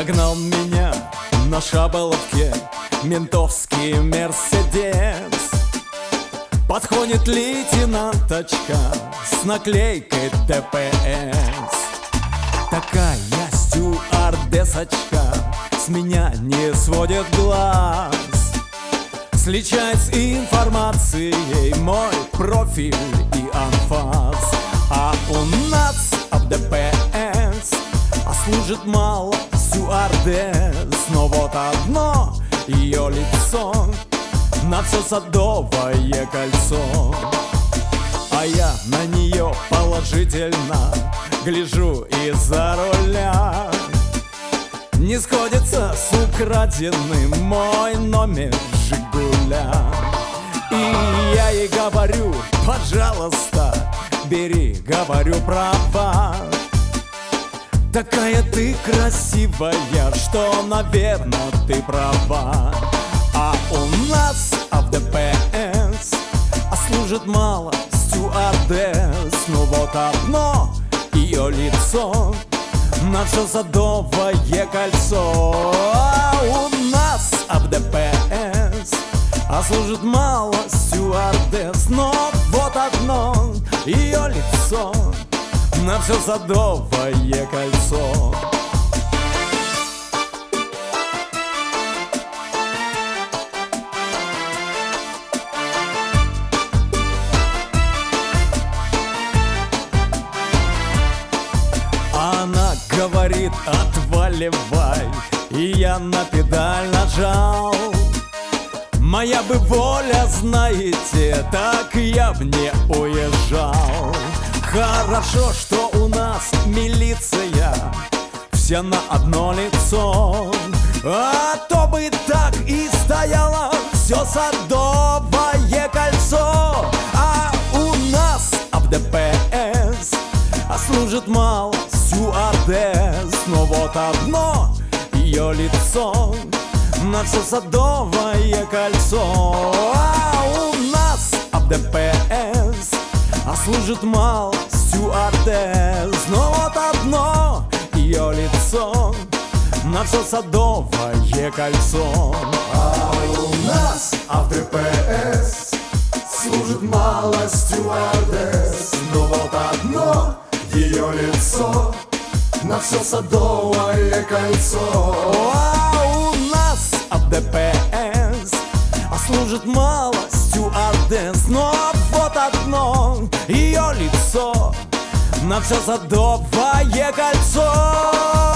Догнал меня на шаболовке ментовский Мерседес. Подходит лейтенанточка с наклейкой ДПС. Такая стюардессочка с меня не сводит глаз, сличает с информацией мой профиль и анфас. А у нас в ДПС служит мало стюардесс, но вот одно ее лицо на все Садовое кольцо. А я на нее положительно гляжу из-за руля. Не сходится с украденным мой номер Жигуля. И я ей говорю: пожалуйста, бери, говорю, права. Такая ты красивая, что, наверное, ты права. А у нас в ДПС служит мало стюардесс, но вот одно ее лицо на все Садовое кольцо. А у нас в ДПС служит мало стюардесс, но вот одно ее лицо на все Садовое кольцо. Она говорит: отваливай, и я на педаль нажал. Моя бы воля, знаете, так я б не уезжал. Хорошо, что у нас милиция вся на одно лицо, а то бы так и стояло все Садовое кольцо. А у нас в ДПС служит мало стюардесс, но вот одно ее лицо на все Садовое кольцо. А у нас в ДПС служит мало стюардесс, но вот одно ее лицо на все Садовое кольцо. А у нас в ДПС служит мало стюардесс, но вот одно ее лицо на все Садовое кольцо. А у нас в ДПС служит мало стюардесс, но вот одно ее лицо на все Садовое кольцо.